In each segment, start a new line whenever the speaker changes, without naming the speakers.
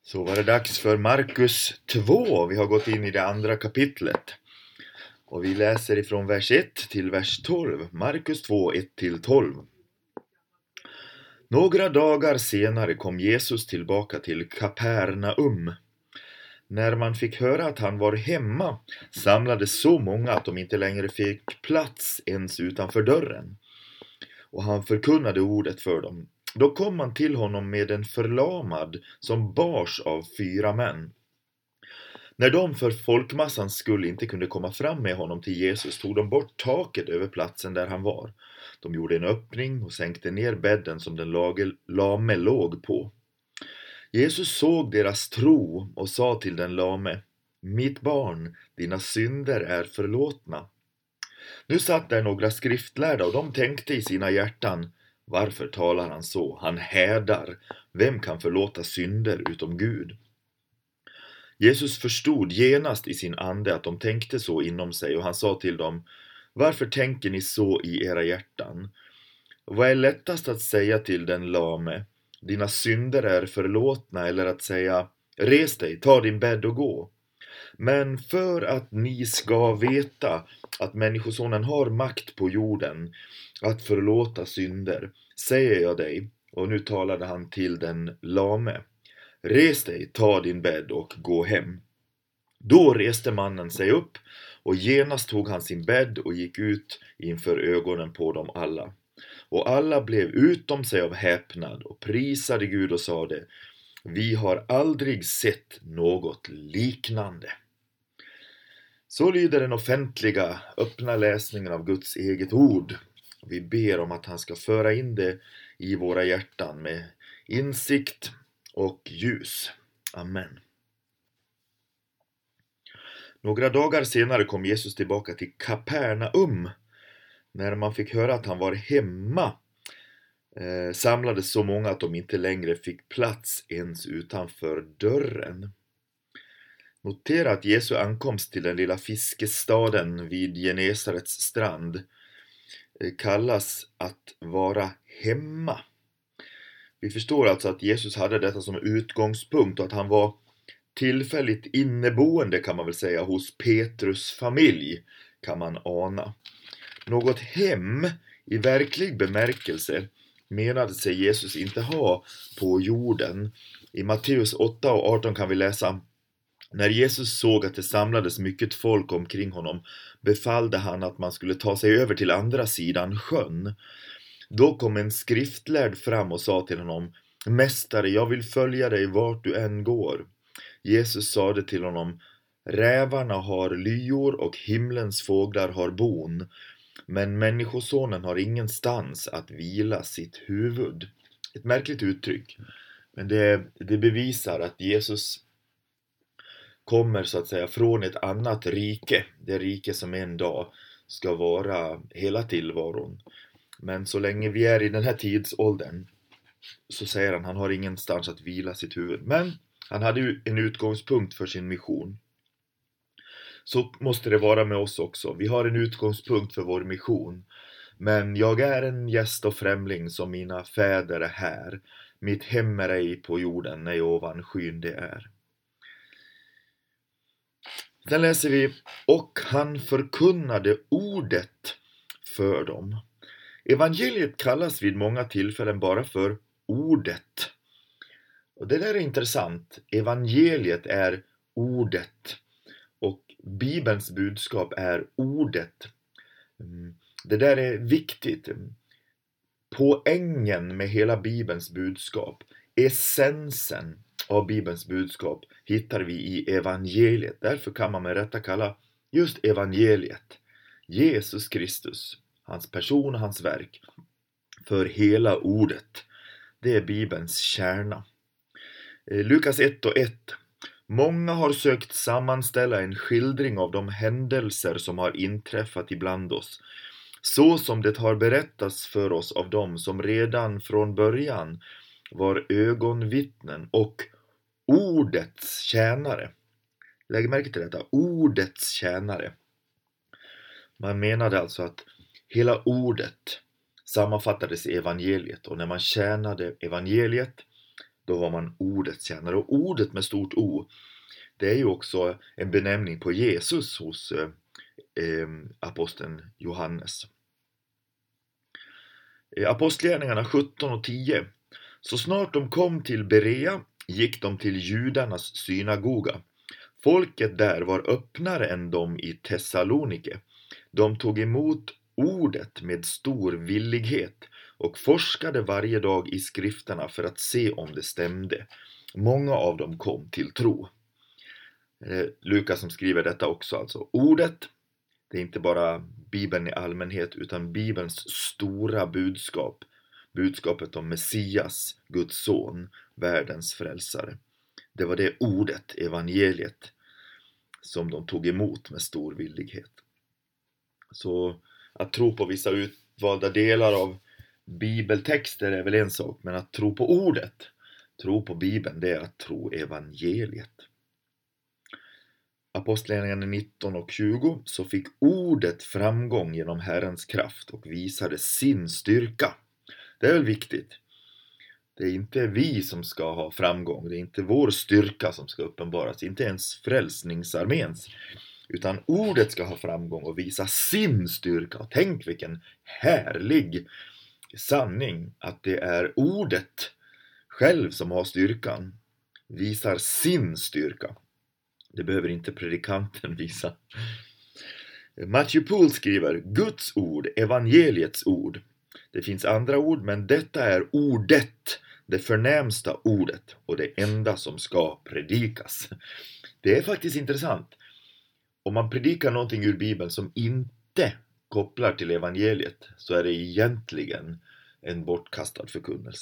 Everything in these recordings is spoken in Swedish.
Så var det dags för Markus 2. Vi har gått in i det andra kapitlet. Och vi läser ifrån vers 1 till vers 12. Markus 2, 1-12. Några dagar senare kom Jesus tillbaka till Kapernaum. När man fick höra att han var hemma samlades så många att de inte längre fick plats ens utanför dörren. Och han förkunnade ordet för dem. Då kom man till honom med en förlamad som bars av 4 män. När de för folkmassans skull inte kunde komma fram med honom till Jesus tog de bort taket över platsen där han var. De gjorde en öppning och sänkte ner bädden som den lame låg på. Jesus såg deras tro och sa till den lame: Mitt barn, dina synder är förlåtna. Nu satt där några skriftlärda och de tänkte i sina hjärtan: Varför talar han så? Han hädar. Vem kan förlåta synder utom Gud? Jesus förstod genast i sin ande att de tänkte så inom sig och han sa till dem: Varför tänker ni så i era hjärtan? Vad är lättast att säga till den lame: Dina synder är förlåtna, eller att säga: Res dig, ta din bädd och gå? Men för att ni ska veta att Människosonen har makt på jorden att förlåta synder, säger jag dig, och nu talade han till den lame: Res dig, ta din bädd och gå hem. Då reste mannen sig upp och genast tog han sin bädd och gick ut inför ögonen på dem alla. Och alla blev utom sig av häpnad och prisade Gud och sade: Vi har aldrig sett något liknande. Så lyder den offentliga, öppna läsningen av Guds eget ord. Vi ber om att han ska föra in det i våra hjärtan med insikt och ljus. Amen. Några dagar senare kom Jesus tillbaka till Kapernaum. När man fick höra att han var hemma samlades så många att de inte längre fick plats ens utanför dörren. Notera att Jesu ankomst till den lilla fiskestaden vid Genesarets strand kallas att vara hemma. Vi förstår alltså att Jesus hade detta som utgångspunkt och att han var tillfälligt inneboende, kan man väl säga, hos Petrus familj, kan man ana. Något hem i verklig bemärkelse menade sig Jesus inte ha på jorden. I Matteus 8 och 18 kan vi läsa: När Jesus såg att det samlades mycket folk omkring honom befallde han att man skulle ta sig över till andra sidan sjön. Då kom en skriftlärd fram och sa till honom: Mästare, jag vill följa dig vart du än går. Jesus sade till honom: Rävarna har lyor och himlens fåglar har bon, men Människosonen har ingenstans att vila sitt huvud. Ett märkligt uttryck, men det bevisar att Jesus kommer så att säga från ett annat rike, det rike som en dag ska vara hela tillvaron. Men så länge vi är i den här tidsåldern så säger han har ingenstans att vila sitt huvud. Men han hade ju en utgångspunkt för sin mission. Så måste det vara med oss också. Vi har en utgångspunkt för vår mission. Men jag är en gäst och främling som mina fäder är här. Mitt hem är ej på jorden, nej ovan skyn det är. Sen läser vi: Och han förkunnade ordet för dem. Evangeliet kallas vid många tillfällen bara för ordet. Och det där är intressant. Evangeliet är ordet. Och Bibelns budskap är ordet. Det där är viktigt. Poängen med hela Bibelns budskap, essensen av Bibelns budskap, hittar vi i evangeliet. Därför kan man med rätta kalla just evangeliet, Jesus Kristus, hans person och hans verk, för hela ordet. Det är Bibelns kärna. Lukas 1 och 1. Många har sökt sammanställa en skildring av de händelser som har inträffat ibland oss, så som det har berättats för oss av dem som redan från början var ögonvittnen och ordets tjänare. Lägg märke till detta, ordets tjänare. Man menade alltså att hela ordet sammanfattades i evangeliet, och när man tjänade evangeliet, då var man ordets tjänare. Och ordet med stort O, det är ju också en benämning på Jesus hos aposteln Johannes. Apostlagärningarna 17 och 10. Så snart de kom till Berea gick de till judarnas synagoga. Folket där var öppnare än de i Thessalonike. De tog emot ordet med stor villighet och forskade varje dag i skrifterna för att se om det stämde. Många av dem kom till tro. Lukas som skriver detta också, alltså ordet, det är inte bara Bibeln i allmänhet utan Bibelns stora budskap, budskapet om Messias, Guds son, världens frälsare. Det var det ordet, evangeliet, som de tog emot med stor villighet. Så att tro på vissa utvalda delar av bibeltexter är väl en sak, men att tro på ordet, tro på Bibeln, det är att tro evangeliet. Apostlagärningarna 19 och 20, så fick ordet framgång genom Herrens kraft och visade sin styrka. Det är väl viktigt. Det är inte vi som ska ha framgång, det är inte vår styrka som ska uppenbaras, inte ens frälsningsarméns, utan ordet ska ha framgång och visa sin styrka. Och tänk vilken härlig sanning att det är ordet själv som har styrkan, visar sin styrka. Det behöver inte predikanten visa. Matthew Poole skriver: Guds ord, evangeliets ord. Det finns andra ord, men detta är ordet, det förnämsta ordet och det enda som ska predikas. Det är faktiskt intressant. Om man predikar någonting ur Bibeln som inte kopplar till evangeliet, så är det egentligen en bortkastad förkunnelse.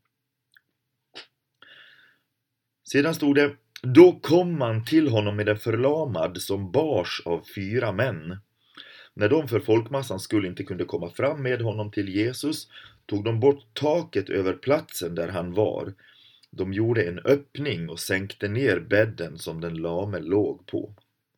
Sedan stod det: Då kom man till honom med en förlamad som bars av 4 män. När de för folkmassan skulle inte kunde komma fram med honom till Jesus, tog de bort taket över platsen där han var. De gjorde en öppning och sänkte ner bädden som den lame låg på.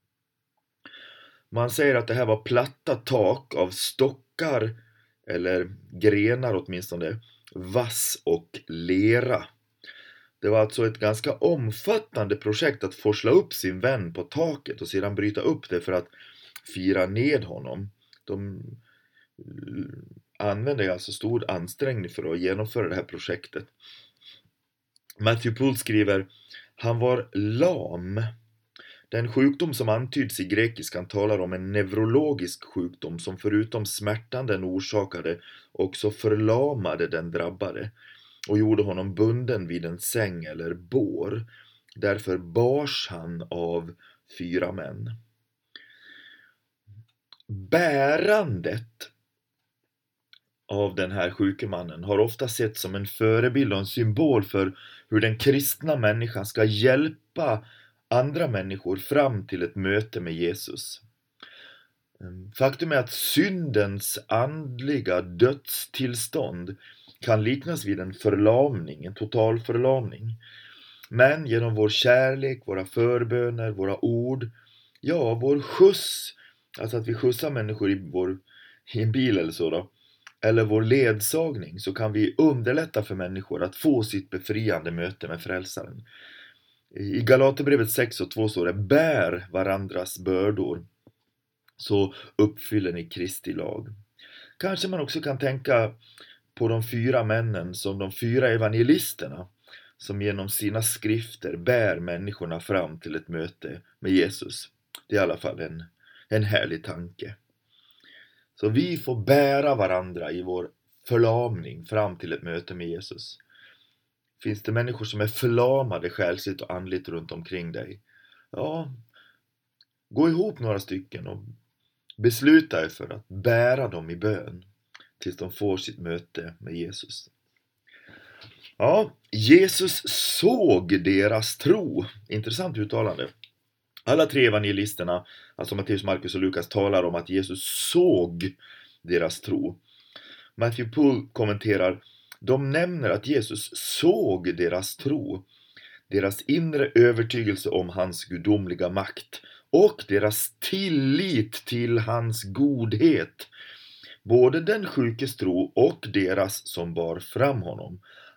Man säger att det här var platta tak av stockar, eller grenar åtminstone, vass och lera. Det var alltså ett ganska omfattande projekt att forsla upp sin vän på taket och sedan bryta upp det för att fira ned honom. De använde alltså stor ansträngning för att genomföra det här projektet. Matthew Poole skriver: han var lam. Den sjukdom som antyds i grekiskan talar om en neurologisk sjukdom som förutom smärtan den orsakade också förlamade den drabbade och gjorde honom bunden vid en säng eller bår. Därför bars han av 4 män. Bärandet av den här sjuke mannen har ofta sett som en förebild och en symbol för hur den kristna människan ska hjälpa andra människor fram till ett möte med Jesus. Faktum är att syndens andliga dödstillstånd kan liknas vid en förlamning, en total förlamning. Men genom vår kärlek, våra förböner, våra ord, ja, vår skjuts, alltså att vi skjutsar människor i en bil eller så då, eller vår ledsagning, så kan vi underlätta för människor att få sitt befriande möte med frälsaren. I Galaterbrevet 6 och 2 står det: bär varandras bördor, så uppfyller ni Kristi lag. Kanske man också kan tänka på de 4 männen som de 4 evangelisterna, som genom sina skrifter bär människorna fram till ett möte med Jesus. Det är i alla fall en härlig tanke. Så vi får bära varandra i vår förlamning fram till ett möte med Jesus. Finns det människor som är förlamade själsligt och andligt runt omkring dig? Ja, gå ihop några stycken och besluta er för att bära dem i bön tills de får sitt möte med Jesus. Ja, Jesus såg deras tro. Intressant uttalande. Alla 3 evangelisterna, alltså Matteus, Markus och Lukas, talar om att Jesus såg deras tro. Matthew Poole kommenterar: de nämner att Jesus såg deras tro, deras inre övertygelse om hans gudomliga makt och deras tillit till hans godhet. Både den sjukes tro och deras som bar fram honom.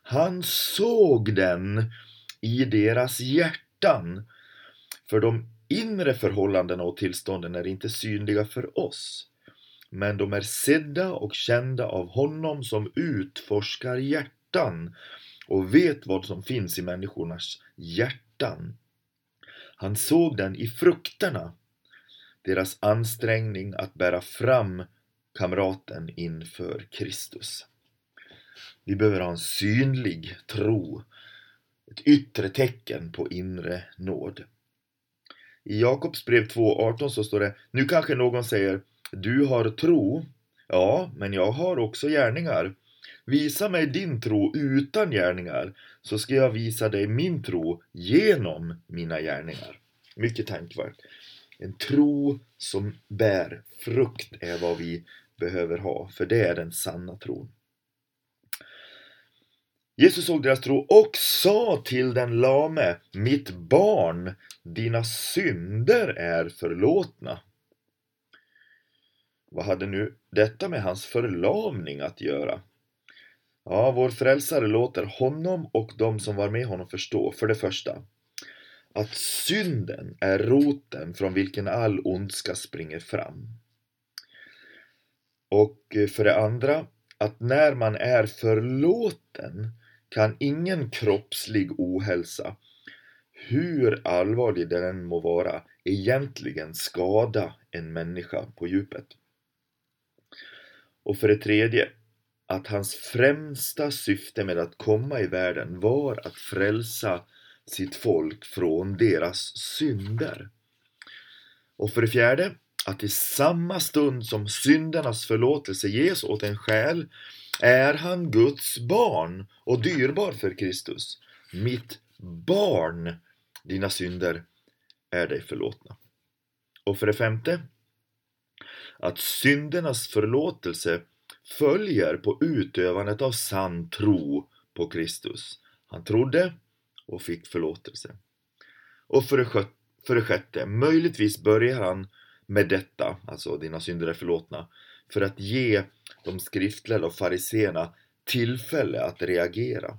Han såg den i deras hjärtan. För de inre förhållandena och tillstånden är inte synliga för oss. Men de är sedda och kända av honom som utforskar hjärtan och vet vad som finns i människornas hjärtan. Han såg den i frukterna, deras ansträngning att bära fram kamraten inför Kristus. Vi behöver ha en synlig tro, ett yttre tecken på inre nåd. I Jakobs brev 2:18 så står det: nu kanske någon säger, du har tro, ja, men jag har också gärningar. Visa mig din tro utan gärningar, så ska jag visa dig min tro genom mina gärningar. Mycket tänkvärt. En tro som bär frukt är vad vi behöver ha, för det är den sanna tron. Jesus såg deras tro och sa till den lame, mitt barn, dina synder är förlåtna. Vad hade nu detta med hans förlamning att göra? Ja, vår frälsare låter honom och de som var med honom förstå, för det första, att synden är roten från vilken all ondska springer fram. Och för det andra, att när man är förlåten kan ingen kroppslig ohälsa, hur allvarlig den må vara, egentligen skada en människa på djupet. Och för det tredje, att hans främsta syfte med att komma i världen var att frälsa sitt folk från deras synder. Och för det fjärde, att i samma stund som syndernas förlåtelse ges åt en själ är han Guds barn och dyrbar för Kristus. Mitt barn, dina synder är dig förlåtna. Och för det femte, att syndernas förlåtelse följer på utövandet av sann tro på Kristus. Han trodde och fick förlåtelse. Och för det sjätte, möjligtvis börjar han med detta, alltså dina synder är förlåtna, för att ge de skriftlärda och fariseerna tillfälle att reagera.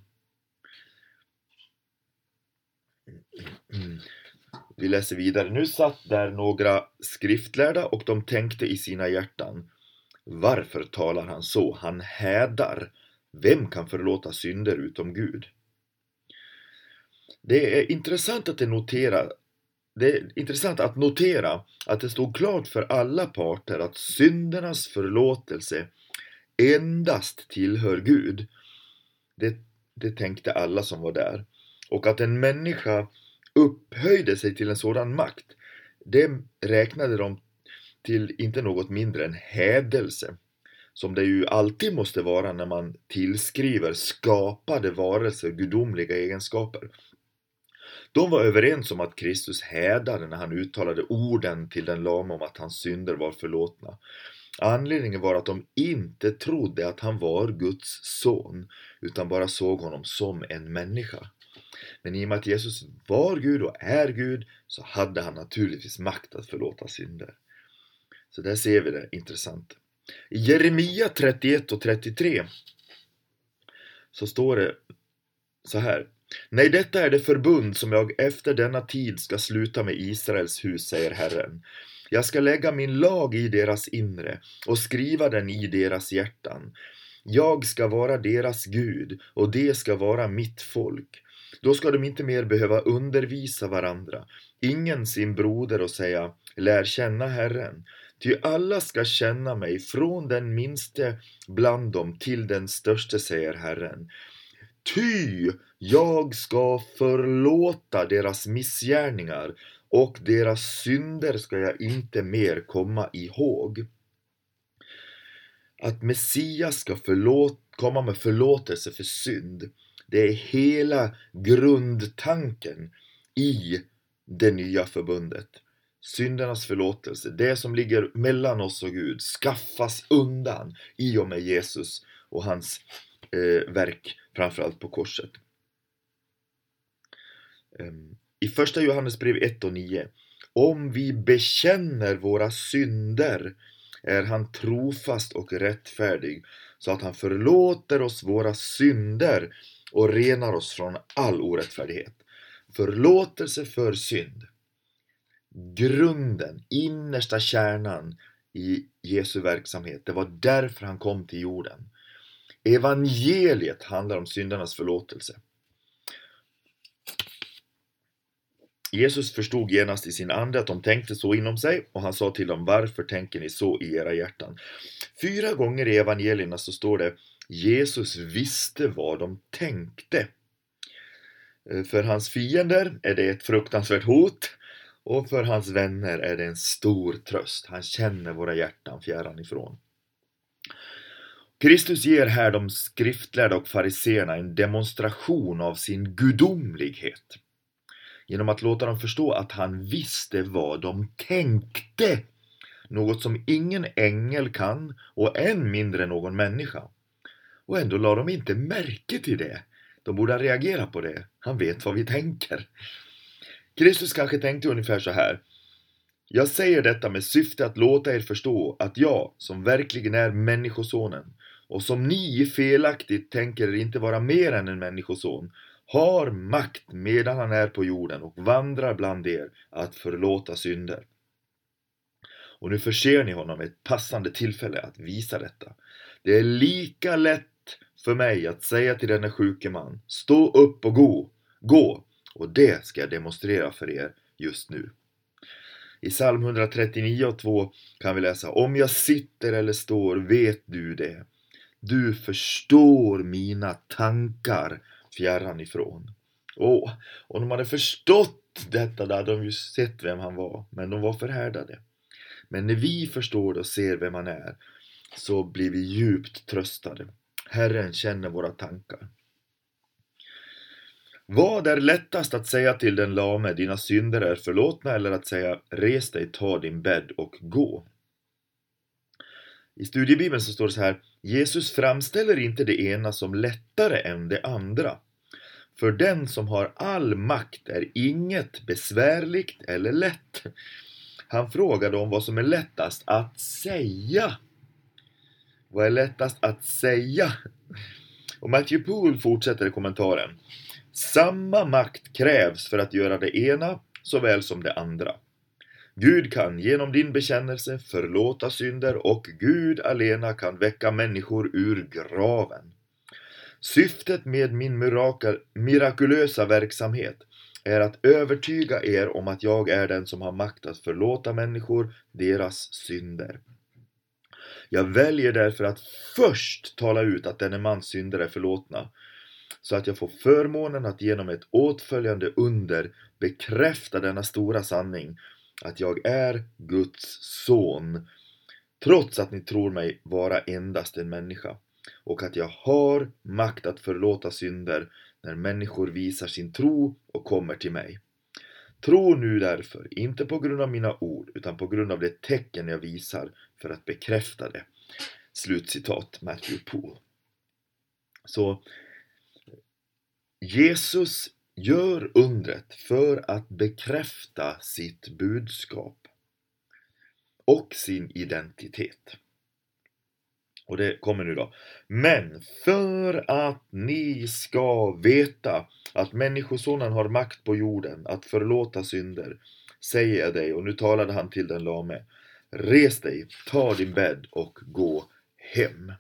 Vi läser vidare. Nu satt där några skriftlärda och de tänkte i sina hjärtan, varför talar han så? Han hädar. Vem kan förlåta synder utom Gud? Det är intressant att notera att det stod klart för alla parter att syndernas förlåtelse endast tillhör Gud. Det tänkte alla som var där. Och att en människa upphöjde sig till en sådan makt, det räknade de till inte något mindre än hädelse, som det ju alltid måste vara när man tillskriver skapade varelser gudomliga egenskaper. De var överens om att Kristus hädade när han uttalade orden till den lame om att hans synder var förlåtna. Anledningen var att de inte trodde att han var Guds son, utan bara såg honom som en människa. Men i och med att Jesus var Gud och är Gud, så hade han naturligtvis makt att förlåta synder. Så där ser vi det intressant. I Jeremia 31 och 33 så står det så här: nej, detta är det förbund som jag efter denna tid ska sluta med Israels hus, säger Herren. Jag ska lägga min lag i deras inre och skriva den i deras hjärtan. Jag ska vara deras Gud och det ska vara mitt folk. Då ska de inte mer behöva undervisa varandra, ingen sin broder, och säga, lär känna Herren. Ty alla ska känna mig, från den minste bland dem till den störste, säger Herren. Ty jag ska förlåta deras missgärningar och deras synder ska jag inte mer komma ihåg. Att Messias ska komma med förlåtelse för synd, det är hela grundtanken i det nya förbundet. Syndernas förlåtelse, det som ligger mellan oss och Gud, skaffas undan i och med Jesus och hans verk, framförallt på korset. I första Johannesbrev 1 och 9: om vi bekänner våra synder är han trofast och rättfärdig, så att han förlåter oss våra synder och renar oss från all orättfärdighet. Förlåtelse för synd. Grunden, innersta kärnan i Jesu verksamhet. Det var därför han kom till jorden. Evangeliet handlar om syndarnas förlåtelse. Jesus förstod genast i sin ande att de tänkte så inom sig, och han sa till dem: varför tänker ni så i era hjärtan? 4 gånger i evangelierna så står det: Jesus visste vad de tänkte. För hans fiender är det ett fruktansvärt hot, och för hans vänner är det en stor tröst. Han känner våra hjärtan fjärran ifrån. Kristus ger här de skriftlärda och fariseerna en demonstration av sin gudomlighet, genom att låta dem förstå att han visste vad de tänkte. Något som ingen ängel kan, och än mindre någon människa. Och ändå la de inte märke till det. De borde reagera på det. Han vet vad vi tänker. Kristus kanske tänkte ungefär så här: jag säger detta med syfte att låta er förstå att jag, som verkligen är människosonen, och som ni felaktigt tänker er inte vara mer än en människoson, har makt medan han är på jorden och vandrar bland er att förlåta synder. Och nu förser ni honom med ett passande tillfälle att visa detta. Det är lika lätt för mig att säga till denna sjuke man: stå upp och gå, och det ska jag demonstrera för er just nu. I psalm 139:2 kan vi läsa: om jag sitter eller står, vet du det. Du förstår mina tankar fjärran ifrån. Och de hade förstått detta, där de ju sett vem han var, men de var förhärdade. Men när vi förstår och ser vem han är, så blir vi djupt tröstade. Herren känner våra tankar. Vad är lättast att säga till den lame: dina synder är förlåtna, eller att säga: res dig, ta din bädd och gå? I studiebibeln så står det så här: Jesus framställer inte det ena som lättare än det andra. För den som har all makt är inget besvärligt eller lätt. Han frågade om vad som är lättast att säga. Vad är lättast att säga? Och Matthew Poole fortsätter i kommentaren: samma makt krävs för att göra det ena såväl som det andra. Gud kan genom din bekännelse förlåta synder, och Gud alena kan väcka människor ur graven. Syftet med min mirakulösa verksamhet är att övertyga er om att jag är den som har makt att förlåta människor deras synder. Jag väljer därför att först tala ut att denne mans synder är förlåtna, så att jag får förmånen att genom ett åtföljande under bekräfta denna stora sanning, att jag är Guds son, trots att ni tror mig vara endast en människa, och att jag har makt att förlåta synder när människor visar sin tro och kommer till mig. Tro nu därför, inte på grund av mina ord, utan på grund av det tecken jag visar för att bekräfta det. Slutcitat Matthew Poole. Så Jesus gör undret för att bekräfta sitt budskap och sin identitet. Och det kommer nu då. Men för att ni ska veta att människosonen har makt på jorden att förlåta synder, säger jag dig, och nu talade han till den lame: res dig, ta din bädd och gå hem.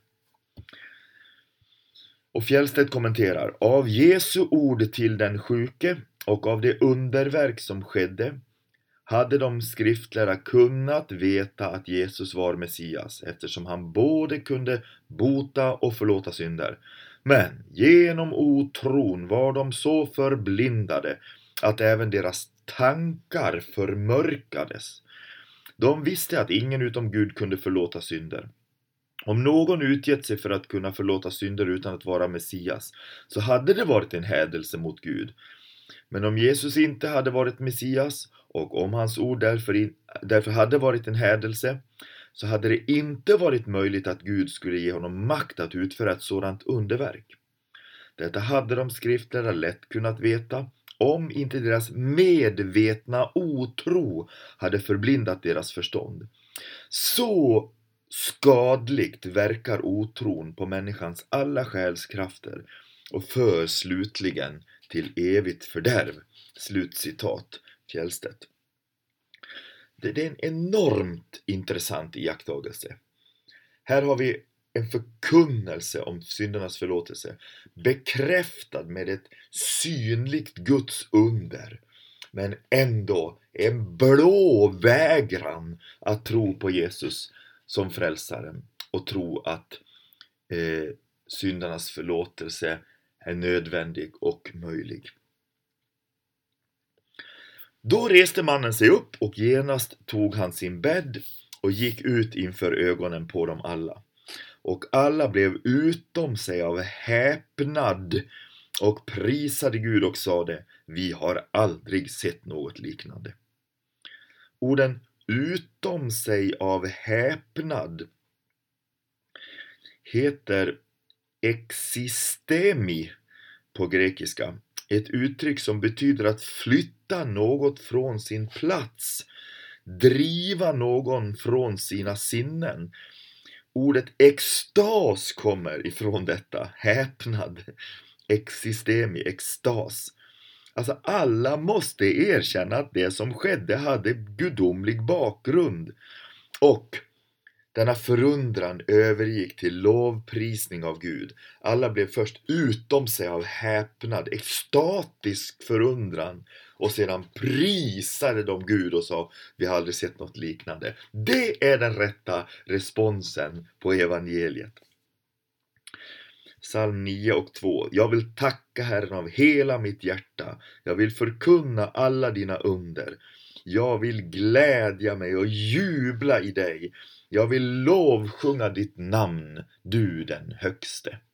Och Fjällstedt kommenterar: av Jesu ord till den sjuke och av det underverk som skedde hade de skriftlärda kunnat veta att Jesus var Messias, eftersom han både kunde bota och förlåta synder. Men genom otron var de så förblindade att även deras tankar förmörkades. De visste att ingen utom Gud kunde förlåta synder. Om någon utgett sig för att kunna förlåta synder utan att vara Messias, så hade det varit en hädelse mot Gud. Men om Jesus inte hade varit Messias, och om hans ord därför hade varit en hädelse, så hade det inte varit möjligt att Gud skulle ge honom makt att utföra ett sådant underverk. Detta hade de skriftlärda lätt kunnat veta, om inte deras medvetna otro hade förblindat deras förstånd. Så skadligt verkar otron på människans alla själskrafter, och för slutligen till evigt fördärv. Slutcitat Fjellstedt. Det är en enormt intressant iakttagelse. Här har vi en förkunnelse om syndernas förlåtelse, bekräftad med ett synligt Guds under, men ändå en blå vägran att tro på Jesus som frälsaren och tro att syndernas förlåtelse är nödvändig och möjlig. Då reste mannen sig upp och genast tog han sin bädd och gick ut inför ögonen på dem alla. Och alla blev utom sig av häpnad och prisade Gud och sade: vi har aldrig sett något liknande. Orden utom sig av häpnad heter existemi på grekiska. Ett uttryck som betyder att flytta något från sin plats, driva någon från sina sinnen. Ordet extas kommer ifrån detta, häpnad, existemi, extas. Alltså alla måste erkänna att det som skedde hade gudomlig bakgrund, och denna förundran övergick till lovprisning av Gud. Alla blev först utom sig av häpnad, extatisk förundran, och sedan prisade de Gud och sa: vi har aldrig sett något liknande. Det är den rätta responsen på evangeliet. Psalm 9 och 2. Jag vill tacka Herren av hela mitt hjärta. Jag vill förkunna alla dina under. Jag vill glädja mig och jubla i dig. Jag vill lovsjunga ditt namn, du den högste.